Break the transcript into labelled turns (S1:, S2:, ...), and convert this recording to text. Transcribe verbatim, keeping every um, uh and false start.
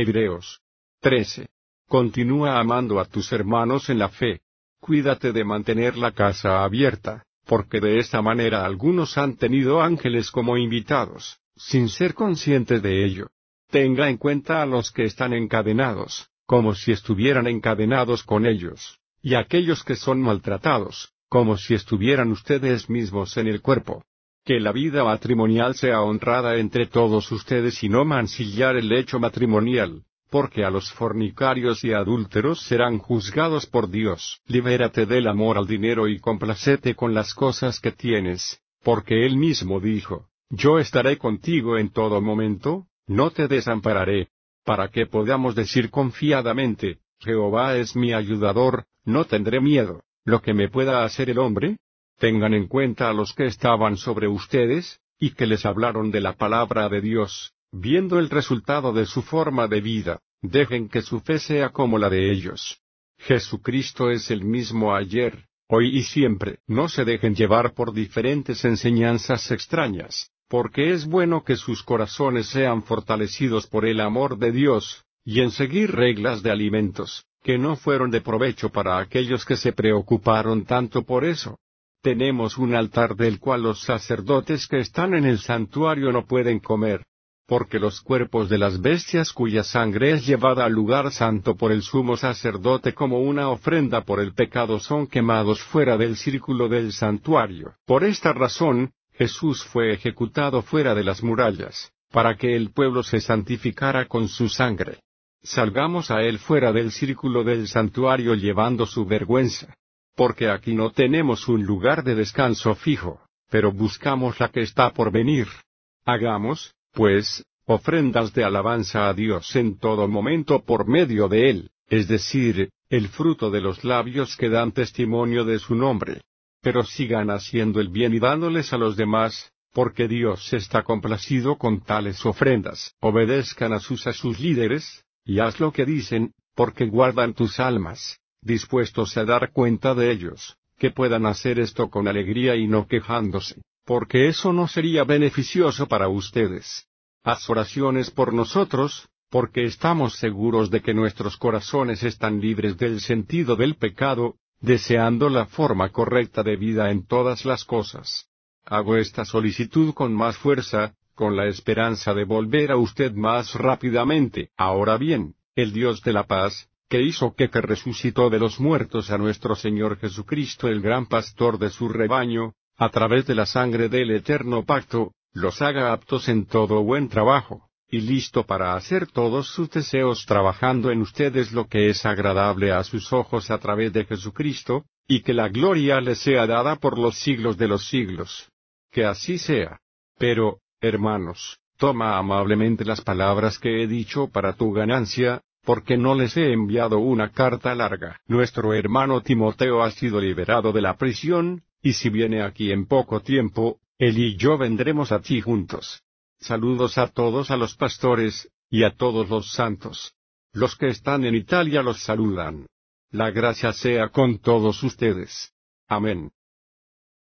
S1: Hebreos trece. Continúa amando a tus hermanos en la fe. Cuídate de mantener la casa abierta, porque de esta manera algunos han tenido ángeles como invitados, sin ser conscientes de ello. Tenga en cuenta a los que están encadenados, como si estuvieran encadenados con ellos, y a aquellos que son maltratados, como si estuvieran ustedes mismos en el cuerpo. Que la vida matrimonial sea honrada entre todos ustedes y no mancillar el hecho matrimonial, porque a los fornicarios y adúlteros serán juzgados por Dios. Libérate del amor al dinero y complacete con las cosas que tienes, porque Él mismo dijo, yo estaré contigo en todo momento, no te desampararé. Para que podamos decir confiadamente, Jehová es mi ayudador, no tendré miedo, lo que me pueda hacer el hombre. Tengan en cuenta a los que estaban sobre ustedes, y que les hablaron de la palabra de Dios, viendo el resultado de su forma de vida, dejen que su fe sea como la de ellos. Jesucristo es el mismo ayer, hoy y siempre. No se dejen llevar por diferentes enseñanzas extrañas, porque es bueno que sus corazones sean fortalecidos por el amor de Dios, y en seguir reglas de alimentos, que no fueron de provecho para aquellos que se preocuparon tanto por eso. Tenemos un altar del cual los sacerdotes que están en el santuario no pueden comer, porque los cuerpos de las bestias cuya sangre es llevada al lugar santo por el sumo sacerdote como una ofrenda por el pecado son quemados fuera del círculo del santuario. Por esta razón, Jesús fue ejecutado fuera de las murallas, para que el pueblo se santificara con su sangre. Salgamos a él fuera del círculo del santuario llevando su vergüenza. Porque aquí no tenemos un lugar de descanso fijo, pero buscamos la que está por venir. Hagamos, pues, ofrendas de alabanza a Dios en todo momento por medio de Él, es decir, el fruto de los labios que dan testimonio de su nombre. Pero sigan haciendo el bien y dándoles a los demás, porque Dios está complacido con tales ofrendas. Obedezcan a sus a sus líderes, y haz lo que dicen, porque guardan tus almas, dispuestos a dar cuenta de ellos, que puedan hacer esto con alegría y no quejándose, porque eso no sería beneficioso para ustedes. Haz oraciones por nosotros, porque estamos seguros de que nuestros corazones están libres del sentido del pecado, deseando la forma correcta de vida en todas las cosas. Hago esta solicitud con más fuerza, con la esperanza de volver a usted más rápidamente. Ahora bien, el Dios de la paz, que hizo que que resucitó de los muertos a nuestro Señor Jesucristo el gran pastor de su rebaño, a través de la sangre del eterno pacto, los haga aptos en todo buen trabajo, y listo para hacer todos sus deseos trabajando en ustedes lo que es agradable a sus ojos a través de Jesucristo, y que la gloria les sea dada por los siglos de los siglos. Que así sea. Pero, hermanos, toma amablemente las palabras que he dicho para tu ganancia, porque no les he enviado una carta larga. Nuestro hermano Timoteo ha sido liberado de la prisión, y si viene aquí en poco tiempo, él y yo vendremos a ti juntos. Saludos a todos a los pastores, y a todos los santos. Los que están en Italia los saludan. La gracia sea con todos ustedes. Amén.